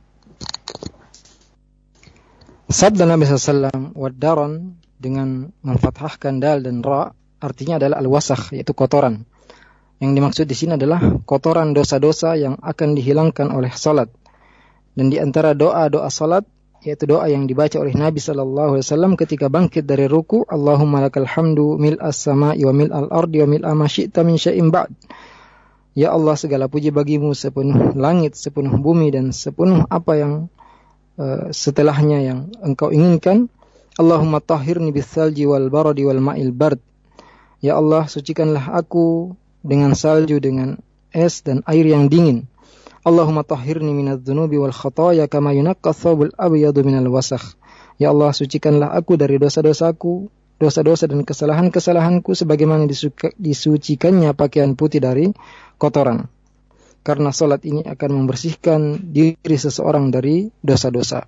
Sabda Nabi SAW, wadaran, dengan memfathahkan dal dan ra, artinya adalah al-wasakh, yaitu kotoran. Yang dimaksud di sini adalah kotoran dosa-dosa yang akan dihilangkan oleh salat. Dan di antara doa-doa salat, yaitu doa yang dibaca oleh Nabi SAW ketika bangkit dari ruku, Allahumma lakal hamdu mil'as sama'i wa mil'al ardi wa mil'a ma syi'ta min syai'in ba'd. Ya Allah, segala puji bagimu sepenuh langit, sepenuh bumi, dan sepenuh apa yang setelahnya yang engkau inginkan. Allahumma tahhirni bis-salji wal baradi wal ma'il bard. Ya Allah, sucikanlah aku dengan salju, dengan es dan air yang dingin. Allahumma tahhirni minadz-dzunubi wal khataaya kama yunaqqa ath-thawbul abyadu minal wasakh. Ya Allah, sucikanlah aku dari dosa-dosaku, dosa-dosa dan kesalahan-kesalahanku sebagaimana disucikannya pakaian putih dari kotoran. Karena salat ini akan membersihkan diri seseorang dari dosa-dosa.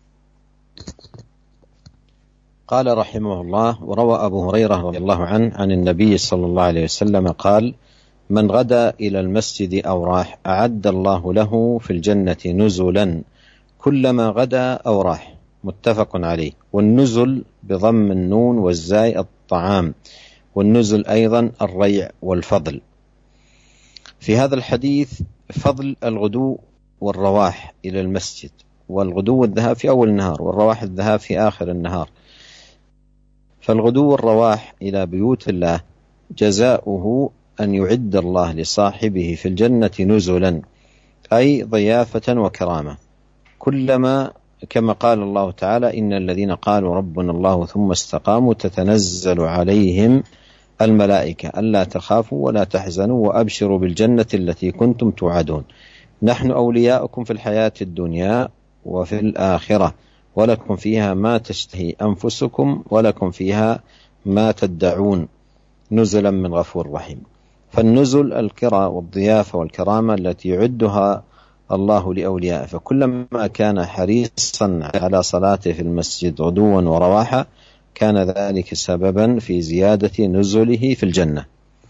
قال رحمه الله: وروى أبو هريرة رضي الله عنه عن النبي صلى الله عليه وسلم قال: من غدا إلى المسجد أو راح أعد الله له في الجنة نزلا كلما غدا أو راح. متفق عليه. والنزل بضم النون والزاي الطعام، والنزل أيضا الريع والفضل. في هذا الحديث فضل الغدو والرواح إلى المسجد، والغدو الذهاب في أول النهار والرواح الذهاب في آخر النهار. فالغدو والرواح إلى بيوت الله جزاؤه أن يعد الله لصاحبه في الجنة نزلا، أي ضيافة وكرامة، كلما كما قال الله تعالى: إن الذين قالوا ربنا الله ثم استقاموا تتنزل عليهم الملائكة ألا تخافوا ولا تحزنوا وأبشروا بالجنة التي كنتم توعدون، نحن أولياؤكم في الحياة الدنيا وفي الآخرة، ولكم فيها ما تشتهي أنفسكم ولكم فيها ما تدعون، نزلا من غفور رحيم. فالنزل الكرى والضيافة والكرامة التي يعدها الله لأوليائه، فكلما كان حريصا على صلاته في المسجد غدوا ورواحا كان ذلك سببا في زيادة نزله في الجنة.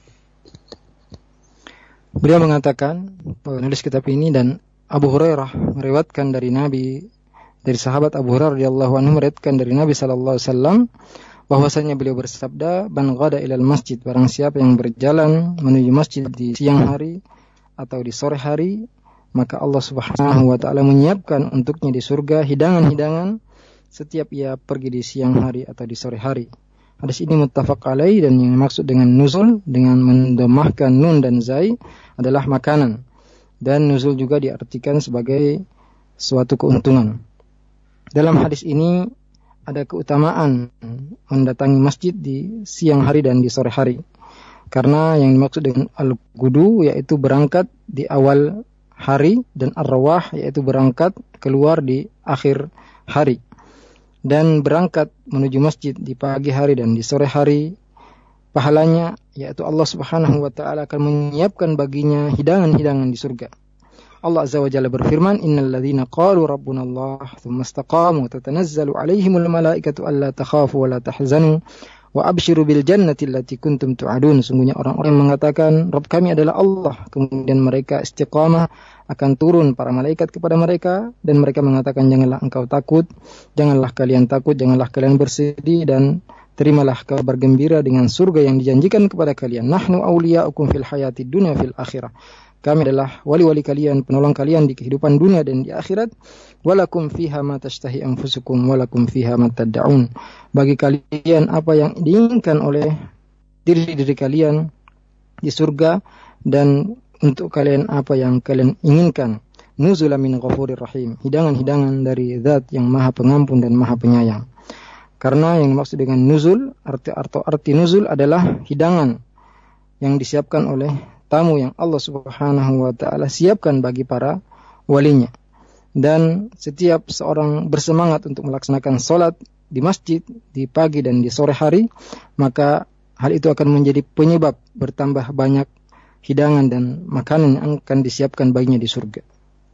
Beliau mengatakan, penulis kitab ini, dan Abu Hurairah meriwayatkan dari sahabat Abu Hurairah radhiyallahu anhu meriwayatkan dari Nabi sallallahu alaihi wasallam bahwasanya beliau bersabda, "Man ghada ilal masjid", barang siapa yang berjalan menuju masjid di siang hari atau di sore hari, maka Allah Subhanahu wa taala menyiapkan untuknya di surga hidangan-hidangan setiap ia pergi di siang hari atau di sore hari. Hadis ini muttafaq alaih, dan yang maksud dengan nuzul dengan mendomahkan nun dan zai adalah makanan, dan nuzul juga diartikan sebagai suatu keuntungan. Dalam hadis ini ada keutamaan mendatangi masjid di siang hari dan di sore hari. Karena yang dimaksud dengan al-gudu yaitu berangkat di awal hari, dan ar-rawah yaitu berangkat keluar di akhir hari. Dan berangkat menuju masjid di pagi hari dan di sore hari, pahalanya yaitu Allah Subhanahu wa taala akan menyiapkan baginya hidangan-hidangan di surga. Allah Azza wa Jalla berfirman, "Innal ladzina qalu rabbunallah tsumma istaqamu tatanazzalu 'alaihimul malaikatu alla takhafu wa la tahzanu wa abshiru bil jannati allati kuntum tu'adun." Sungguhnya orang-orang yang mengatakan Rabb kami adalah Allah, kemudian mereka istiqamah, akan turun para malaikat kepada mereka dan mereka mengatakan janganlah engkau takut, janganlah kalian takut, janganlah kalian bersedih, dan terimalah kabar gembira dengan surga yang dijanjikan kepada kalian. Nahnu awliya'ukum fil hayatid dunya fil akhirah. Kami adalah wali-wali kalian, penolong kalian di kehidupan dunia dan di akhirat. Walakum fiha ma tashtahi anfusukum walakum fiha ma tad'un. Bagi kalian apa yang diinginkan oleh diri-diri kalian di surga, dan untuk kalian apa yang kalian inginkan. Nuzulan min ghafurir rahim. Hidangan-hidangan dari Zat yang Maha Pengampun dan Maha Penyayang. Karena yang dimaksud dengan nuzul, arti nuzul adalah hidangan yang disiapkan oleh tamu yang Allah Subhanahu wa taala siapkan bagi para walinya. Dan setiap seorang bersemangat untuk melaksanakan salat di masjid di pagi dan di sore hari, maka hal itu akan menjadi penyebab bertambah banyak hidangan dan makanan yang akan disiapkan baginya di surga.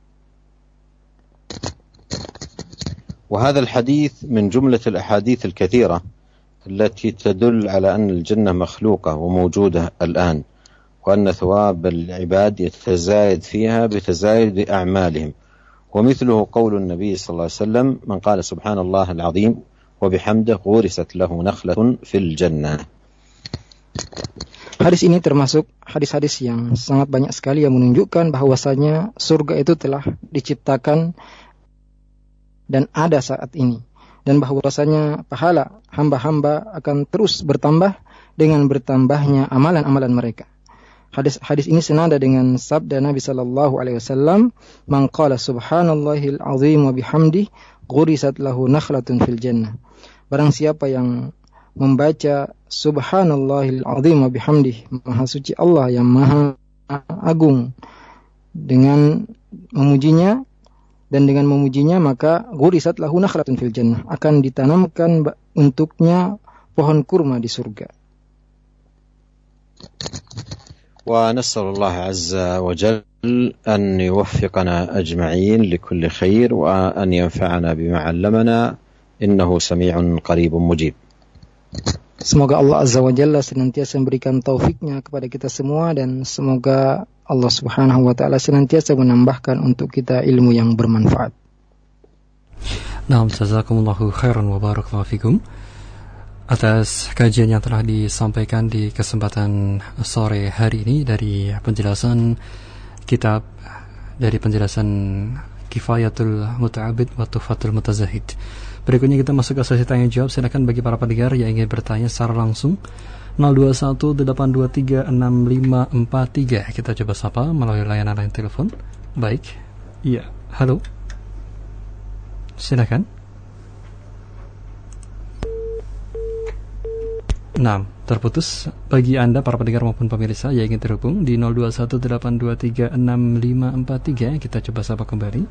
وهذا الحديث من جملة الأحاديث الكثيرة التي تدل على أن الجنة مخلوقة وموجودة الآن، وأن ثواب العباد يتزايد فيها بتزايد أعمالهم، ومثله قول النبي صلى الله عليه وسلم من قال سبحان الله العظيم وبحمده غرست له نخلة في الجنة. Hadis ini termasuk hadis-hadis yang sangat banyak sekali yang menunjukkan bahwasanya surga itu telah diciptakan dan ada saat ini, dan bahwasanya pahala hamba-hamba akan terus bertambah dengan bertambahnya amalan-amalan mereka. Hadis ini senada dengan sabda Nabi sallallahu alaihi wasallam, "Man qala subhanallahil azim wa bihamdihi ghurisat lahu nakhlatun fil jannah." Barang siapa yang membaca subhanallahil azim wa bihamdihi, maha suci Allah yang maha agung, dengan memujinya dan dengan memujinya, maka ghurisat lahu nakhlatun fil jannah, akan ditanamkan untuknya pohon kurma di surga. ونسأل الله عز وجل أن يوفقنا أجمعين لكل خير وأن ينفعنا بما علمنا إنه سميع قريب مجيب. Semoga Allah Azza wa Jalla senantiasa memberikan taufiknya kepada kita semua, dan semoga Allah Subhanahu wa taala senantiasa menambahkan untuk kita ilmu yang bermanfaat. Naam, jazakumullahu khairan wa barakallahu fikum atas kajian yang telah disampaikan di kesempatan sore hari ini dari penjelasan kitab, dari penjelasan Kifayatul Muta'abbid wa Tuhfatul Mutazahid. Berikutnya kita masuk ke sesi tanya jawab. Silakan bagi para pendengar yang ingin bertanya secara langsung 0218236543. Kita coba sapa melalui layanan line telepon. Baik. Iya, halo. Silakan. Nah, terputus. Bagi Anda para pendengar maupun pemirsa yang ingin terhubung di 0218236543, kita coba sapa kembali.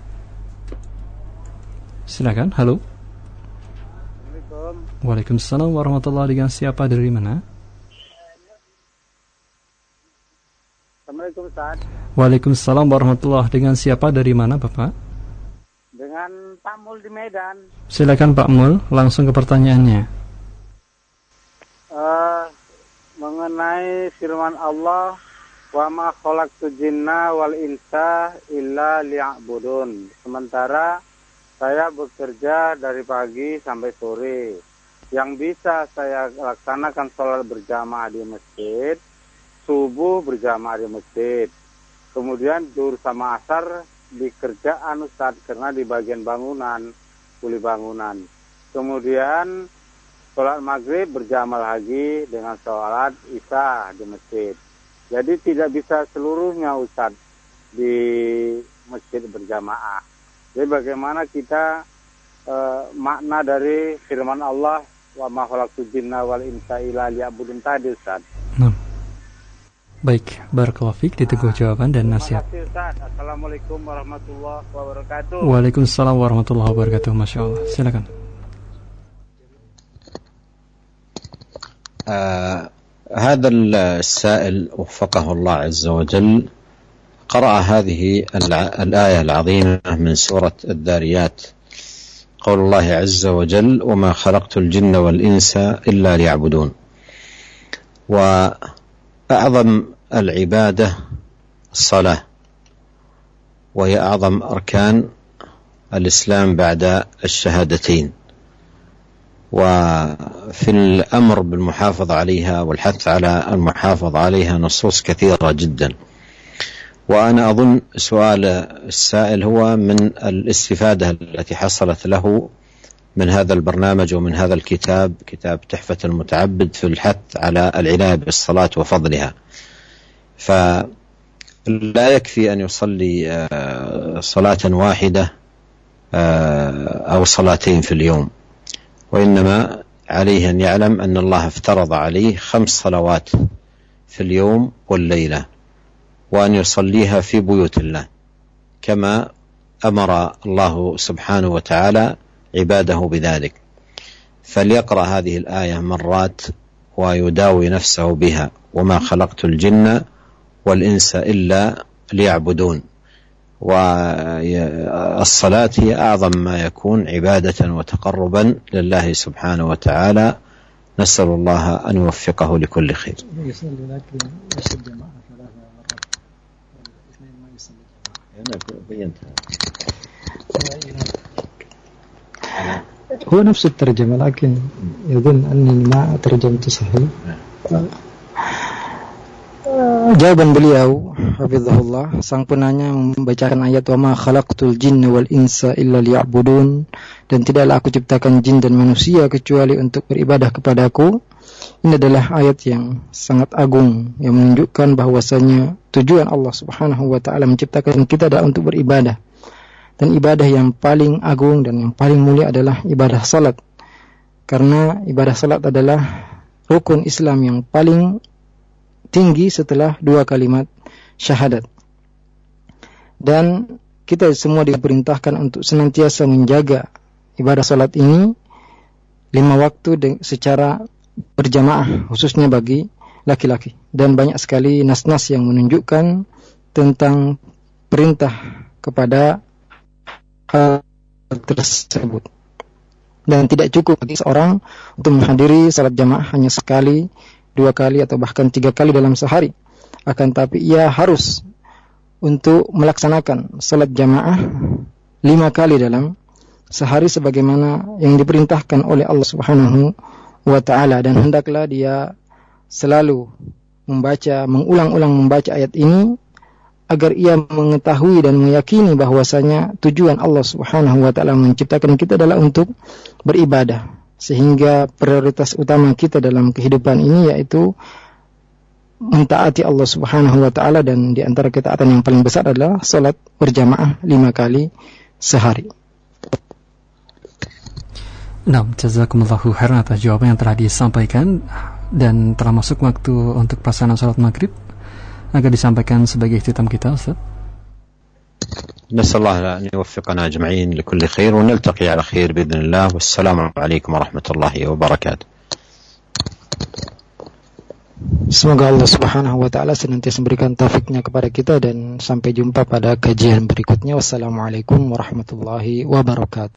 Silakan. Halo. Waalaikumsalam warahmatullahi wabarakatuh. Dengan siapa, dari mana? Assalamualaikum Ustaz. Waalaikumsalam warahmatullahi wabarakatuh. Dengan siapa, dari mana Bapak? Dengan Pak Mul di Medan. Silakan Pak Mul, langsung ke pertanyaannya. Mengenai firman Allah, wa ma khalaqtu jinna wal insa illa liya'budun. Sementara saya bekerja dari pagi sampai sore. Yang bisa saya laksanakan sholat berjamaah di masjid, subuh berjamaah di masjid. Kemudian zuhur sama asar di kerjaan Ustaz, karena di bagian bangunan, kuli bangunan. Kemudian sholat maghrib berjamaah lagi dengan sholat isya di masjid. Jadi tidak bisa seluruhnya Ustaz di masjid berjamaah. Jadi bagaimana kita makna dari firman Allah wa ma khalaqtul jinna wal insa illa liya'budun tadi, Ustaz. Baik, barakallahu fiik, ditunggu jawaban dan nasihat. Terima kasih, Ustaz. Assalamualaikum warahmatullahi wabarakatuh. Waalaikumsalam warahmatullahi wabarakatuh. Masya Allah. Silakan. هذا السائل وفقه الله عز وجل قرأ هذه الآية العظيمة من سورة الذاريات، قول الله عز وجل وما خلقت الجن والإنس إلا ليعبدون. وأعظم العبادة الصلاة، وهي أعظم أركان الإسلام بعد الشهادتين، وفي الأمر بالمحافظة عليها والحث على المحافظة عليها نصوص كثيرة جدا. وأنا أظن سؤال السائل هو من الاستفادة التي حصلت له من هذا البرنامج ومن هذا الكتاب، كتاب تحفة المتعبد في الحث على العناية بالصلاة وفضلها. فلا يكفي أن يصلي صلاة واحدة أو صلاتين في اليوم، وإنما عليه أن يعلم أن الله افترض عليه 5 صلوات في اليوم والليلة، وأن يصليها في بيوت الله كما أمر الله سبحانه وتعالى عباده بذلك. فليقرأ هذه الآية مرات ويداوي نفسه بها، وما خلقت الجن والإنس إلا ليعبدون. والصلاة هي أعظم ما يكون عبادة وتقربا لله سبحانه وتعالى. نسأل الله أن يوفقه لكل خير. هو نفس الترجمة لكن يظن أني ما ترجمت صحيح. Jawaban beliau, hafizahullah, sang penanya membacakan ayat wa ma khalaqtul jinna wal insa illa liya'budun, dan tidaklah aku ciptakan jin dan manusia kecuali untuk beribadah kepadaku. Ini adalah ayat yang sangat agung yang menunjukkan bahwasanya tujuan Allah Subhanahu wa taala menciptakan kita adalah untuk beribadah. Dan ibadah yang paling agung dan yang paling mulia adalah ibadah salat. Karena ibadah salat adalah rukun Islam yang paling tinggi setelah 2 kalimat syahadat. Dan kita semua diperintahkan untuk senantiasa menjaga ibadah salat ini 5 waktu secara berjamaah, khususnya bagi laki-laki. Dan banyak sekali nas-nas yang menunjukkan tentang perintah kepada hal tersebut. Dan tidak cukup bagi seorang untuk menghadiri salat jamaah hanya sekali, 2 kali atau bahkan 3 kali dalam sehari. Akan tapi ia harus untuk melaksanakan salat jamaah 5 kali dalam sehari sebagaimana yang diperintahkan oleh Allah Subhanahu wa taala, dan hendaklah dia selalu mengulang-ulang membaca ayat ini agar ia mengetahui dan meyakini bahwasanya tujuan Allah Subhanahu wa taala menciptakan kita adalah untuk beribadah. Sehingga prioritas utama kita dalam kehidupan ini yaitu mentaati Allah Subhanahu wa taala, dan di antara ketaatan yang paling besar adalah salat berjamaah 5 kali sehari. Nah, jazakumullahu khairan atas jawaban yang telah disampaikan, dan telah masuk waktu untuk pelaksanaan salat maghrib agar disampaikan sebagai ikhtitam kita, Ustaz. نسأل الله أن يوفقنا أجمعين لكل خير، ونلتقي على خير بإذن الله، والسلام عليكم ورحمة الله وبركاته. Semoga Allah Subhanahu wa taala senantiasa memberikan taufiknya kepada kita, dan sampai jumpa pada kajian berikutnya. Wassalamualaikum warahmatullahi wabarakatuh.